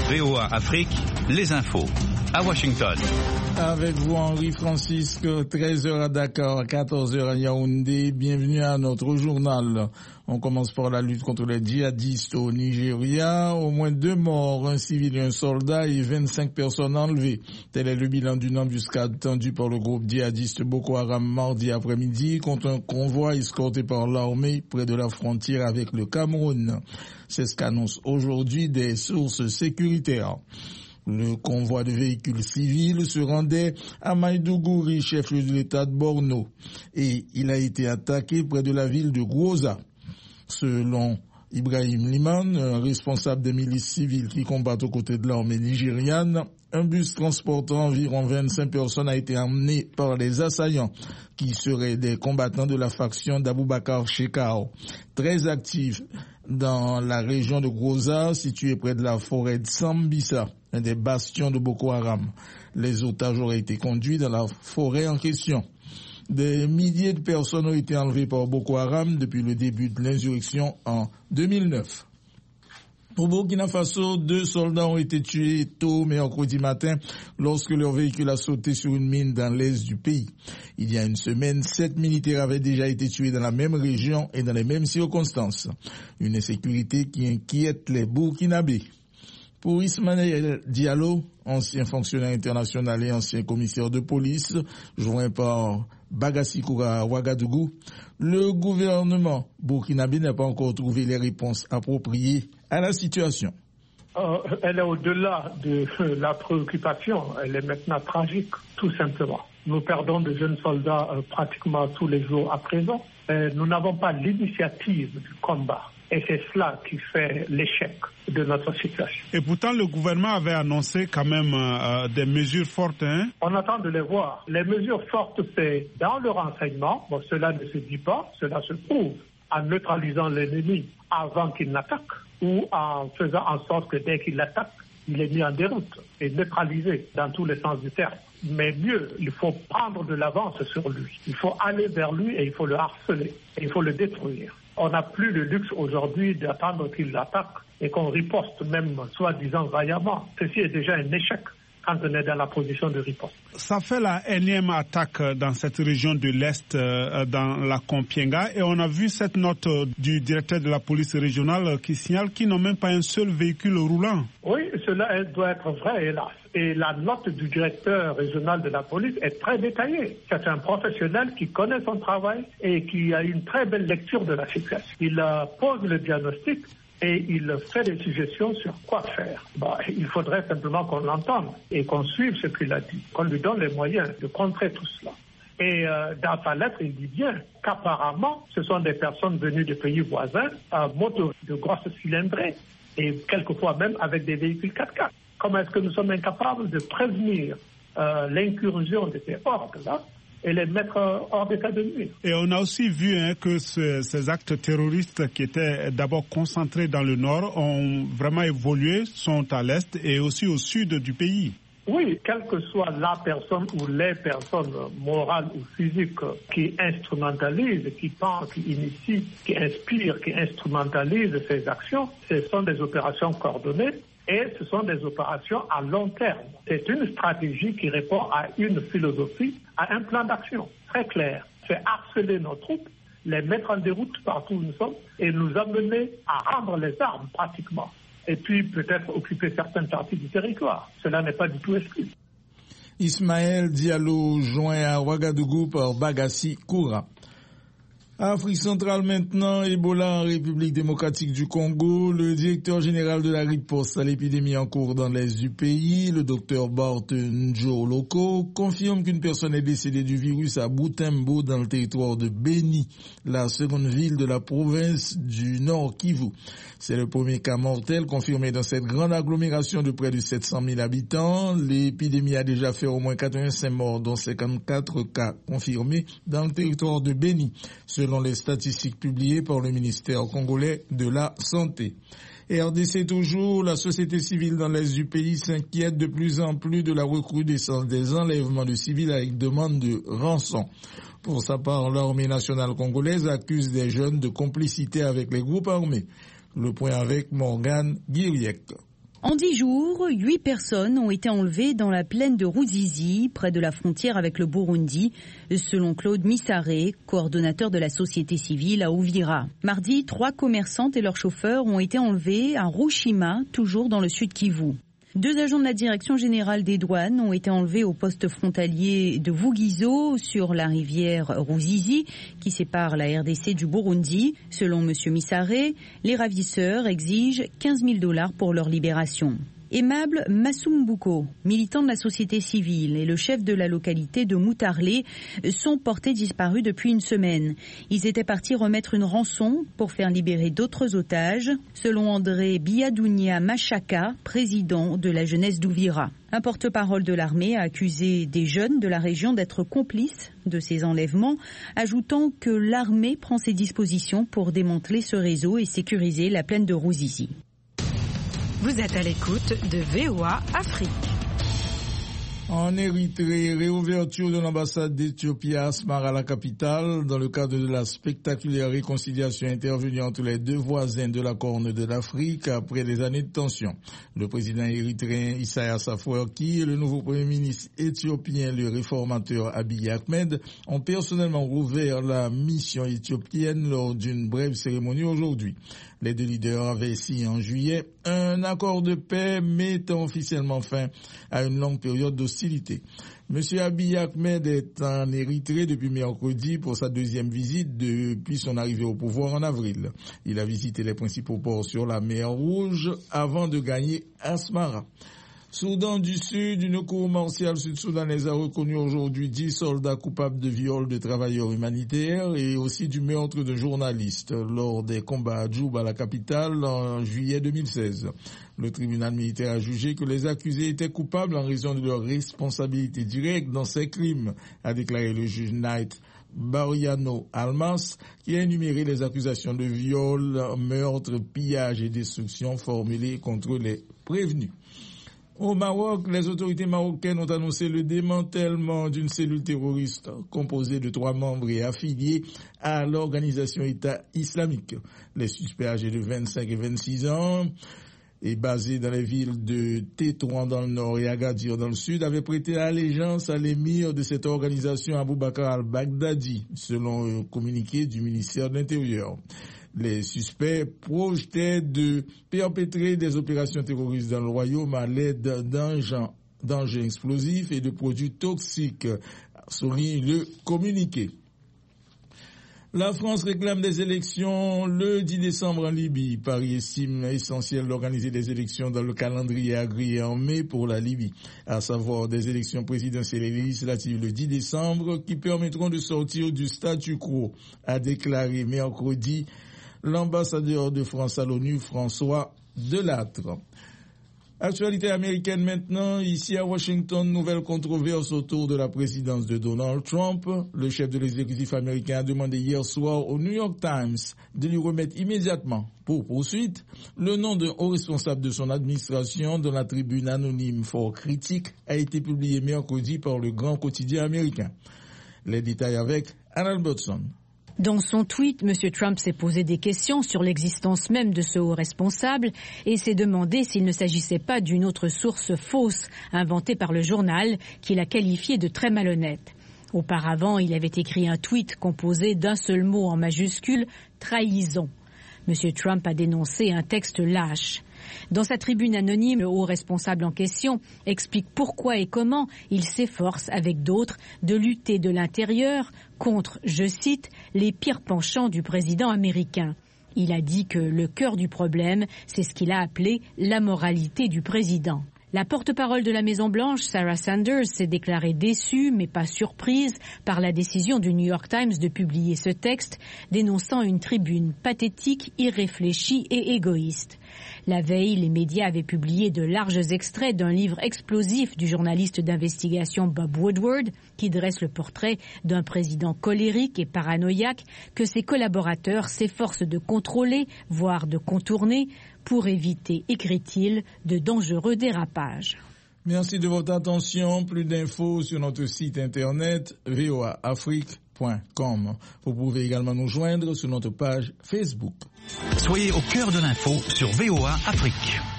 VOA Afrique, les infos. À Washington. Avec vous, Henri Francisque, 13h à Dakar, 14h à Yaoundé. Bienvenue à notre journal. On commence par la lutte contre les djihadistes au Nigeria. Au moins 2 morts, un civil et un soldat et 25 personnes enlevées. Tel est le bilan d'une embuscade tendue par le groupe djihadiste Boko Haram mardi après-midi contre un convoi escorté par l'armée près de la frontière avec le Cameroun. C'est ce qu'annoncent aujourd'hui des sources sécuritaires. Le convoi de véhicules civils se rendait à Maïdougouri, chef-lieu de l'État de Borno, et il a été attaqué près de la ville de Gwoza. Selon Ibrahim Liman, un responsable des milices civiles qui combattent aux côtés de l'armée nigériane, un bus transportant environ 25 personnes a été emmené par les assaillants, qui seraient des combattants de la faction d'Aboubakar Shekau, très actifs dans la région de Gwoza, située près de la forêt de Sambisa, un des bastions de Boko Haram. Les otages auraient été conduits dans la forêt en question. Des milliers de personnes ont été enlevées par Boko Haram depuis le début de l'insurrection en 2009. Au Burkina Faso, 2 soldats ont été tués tôt mercredi matin lorsque leur véhicule a sauté sur une mine dans l'est du pays. Il y a une semaine, 7 militaires avaient déjà été tués dans la même région et dans les mêmes circonstances. Une insécurité qui inquiète les Burkinabés. Pour Ismaël Diallo, ancien fonctionnaire international et ancien commissaire de police, joint par Bagassi Koura à Ouagadougou, le gouvernement burkinabé n'a pas encore trouvé les réponses appropriées à la situation. Elle est au-delà de la préoccupation, elle est maintenant tragique, tout simplement. Nous perdons de jeunes soldats pratiquement tous les jours à présent. Nous n'avons pas l'initiative du combat. Et c'est cela qui fait l'échec de notre situation. Et pourtant, le gouvernement avait annoncé quand même des mesures fortes. On attend de les voir. Les mesures fortes, c'est dans le renseignement. Bon, cela ne se dit pas, cela se prouve en neutralisant l'ennemi avant qu'il n'attaque ou en faisant en sorte que dès qu'il attaque, il est mis en déroute et neutralisé dans tous les sens du terme. Mais mieux, il faut prendre de l'avance sur lui. Il faut aller vers lui et il faut le harceler et il faut le détruire. On n'a plus le luxe aujourd'hui d'attendre qu'il attaque et qu'on riposte même soi-disant vaillamment. Ceci est déjà un échec quand on est dans la position de riposte. Ça fait la énième attaque dans cette région de l'Est, dans la Kompienga, et on a vu cette note du directeur de la police régionale qui signale qu'ils n'ont même pas un seul véhicule roulant. Oui, cela doit être vrai, hélas. Et la note du directeur régional de la police est très détaillée. C'est un professionnel qui connaît son travail et qui a une très belle lecture de la situation. Il pose le diagnostic et il fait des suggestions sur quoi faire. Il faudrait simplement qu'on l'entende et qu'on suive ce qu'il a dit, qu'on lui donne les moyens de contrer tout cela. Et dans sa lettre, il dit bien qu'apparemment, ce sont des personnes venues de pays voisins à moto de grosses cylindrées et quelquefois même avec des véhicules 4x4. Comment est-ce que nous sommes incapables de prévenir l'incursion de ces hordes-là et les mettre hors d'état de nuire? Et on a aussi vu que ces actes terroristes qui étaient d'abord concentrés dans le nord ont vraiment évolué, sont à l'est et aussi au sud du pays. Oui, quelle que soit la personne ou les personnes morales ou physiques qui instrumentalisent, qui pensent, qui initient, qui inspirent, qui instrumentalisent ces actions, ce sont des opérations coordonnées. Et ce sont des opérations à long terme. C'est une stratégie qui répond à une philosophie, à un plan d'action très clair. C'est harceler nos troupes, les mettre en déroute partout où nous sommes et nous amener à rendre les armes pratiquement. Et puis peut-être occuper certaines parties du territoire. Cela n'est pas du tout exclu. Ismaël Diallo, joint à Ouagadougou par Bagassi Koura. Afrique centrale maintenant, Ebola en République démocratique du Congo. Le directeur général de la riposte à l'épidémie en cours dans l'est du pays, le docteur Bart Njoloko, confirme qu'une personne est décédée du virus à Butembo dans le territoire de Beni, la seconde ville de la province du Nord Kivu. C'est le premier cas mortel confirmé dans cette grande agglomération de près de 700 000 habitants. L'épidémie a déjà fait au moins 85 morts, dont 54 cas confirmés dans le territoire de Beni, selon les statistiques publiées par le ministère congolais de la Santé. RDC toujours, la société civile dans l'est du pays s'inquiète de plus en plus de la recrudescence des enlèvements de civils avec demande de rançon. Pour sa part, l'armée nationale congolaise accuse des jeunes de complicité avec les groupes armés. Le point avec Morgane Guiriec. En 10 jours, 8 personnes ont été enlevées dans la plaine de Ruzizi, près de la frontière avec le Burundi, selon Claude Missaré, coordonnateur de la société civile à Uvira. Mardi, 3 commerçantes et leurs chauffeurs ont été enlevés à Rushima, toujours dans le sud Kivu. 2 agents de la direction générale des douanes ont été enlevés au poste frontalier de Vugizo sur la rivière Ruzizi qui sépare la RDC du Burundi. Selon M. Missaré, les ravisseurs exigent $15 000 pour leur libération. Aimable Masumbuko, militant de la société civile, et le chef de la localité de Moutarlé sont portés disparus depuis une semaine. Ils étaient partis remettre une rançon pour faire libérer d'autres otages, selon André Biadounia Machaka, président de la jeunesse d'Uvira. Un porte-parole de l'armée a accusé des jeunes de la région d'être complices de ces enlèvements, ajoutant que l'armée prend ses dispositions pour démanteler ce réseau et sécuriser la plaine de Ruzizi. Vous êtes à l'écoute de VOA Afrique. En Érythrée, réouverture de l'ambassade d'Éthiopie à Asmara, la capitale, dans le cadre de la spectaculaire réconciliation intervenue entre les 2 voisins de la Corne de l'Afrique après des années de tension. Le président érythréen Isaias Afwerki et le nouveau premier ministre éthiopien, le réformateur Abiy Ahmed, ont personnellement rouvert la mission éthiopienne lors d'une brève cérémonie aujourd'hui. Les 2 leaders avaient signé en juillet un accord de paix mettant officiellement fin à une longue période d'hostilité. M. Abiy Ahmed est en Érythrée depuis mercredi pour sa 2e visite depuis son arrivée au pouvoir en avril. Il a visité les principaux ports sur la mer Rouge avant de gagner Asmara. Soudan du Sud, une cour martiale sud-soudanaise a reconnu aujourd'hui 10 soldats coupables de viol de travailleurs humanitaires et aussi du meurtre de journalistes lors des combats à Djouba, la capitale, en juillet 2016. Le tribunal militaire a jugé que les accusés étaient coupables en raison de leur responsabilité directe dans ces crimes, a déclaré le juge Knight Bariano Almas, qui a énuméré les accusations de viol, meurtre, pillage et destruction formulées contre les prévenus. Au Maroc, les autorités marocaines ont annoncé le démantèlement d'une cellule terroriste composée de 3 membres et affiliés à l'organisation État islamique. Les suspects âgés de 25 et 26 ans et basés dans les villes de Tétouan dans le nord et Agadir dans le sud avaient prêté allégeance à l'émir de cette organisation Aboubacar al-Baghdadi, selon un communiqué du ministère de l'Intérieur. Les suspects projetaient de perpétrer des opérations terroristes dans le royaume à l'aide d'engins explosifs et de produits toxiques, souligne le communiqué. La France réclame des élections le 10 décembre en Libye. Paris estime essentiel d'organiser des élections dans le calendrier agréé en mai pour la Libye, à savoir des élections présidentielles et législatives le 10 décembre qui permettront de sortir du statu quo, a déclaré mercredi l'ambassadeur de France à l'ONU, François Delattre. Actualité américaine maintenant, ici à Washington, nouvelle controverse autour de la présidence de Donald Trump. Le chef de l'exécutif américain a demandé hier soir au New York Times de lui remettre immédiatement, pour poursuite, le nom d'un haut responsable de son administration dont la tribune anonyme fort critique a été publiée mercredi par le grand quotidien américain. Les détails avec Anna Albertson. Dans son tweet, M. Trump s'est posé des questions sur l'existence même de ce haut responsable et s'est demandé s'il ne s'agissait pas d'une autre source fausse inventée par le journal qu'il a qualifiée de très malhonnête. Auparavant, il avait écrit un tweet composé d'un seul mot en majuscule, trahison. M. Trump a dénoncé un texte lâche. Dans sa tribune anonyme, le haut responsable en question explique pourquoi et comment il s'efforce avec d'autres de lutter de l'intérieur contre, je cite, les pires penchants du président américain. Il a dit que le cœur du problème, c'est ce qu'il a appelé la moralité du président. La porte-parole de la Maison-Blanche, Sarah Sanders, s'est déclarée déçue, mais pas surprise, par la décision du New York Times de publier ce texte, dénonçant une tribune pathétique, irréfléchie et égoïste. La veille, les médias avaient publié de larges extraits d'un livre explosif du journaliste d'investigation Bob Woodward, qui dresse le portrait d'un président colérique et paranoïaque que ses collaborateurs s'efforcent de contrôler, voire de contourner, pour éviter, écrit-il, de dangereux dérapages. Merci de votre attention. Plus d'infos sur notre site internet voaafrique.com. Vous pouvez également nous joindre sur notre page Facebook. Soyez au cœur de l'info sur VOA Afrique.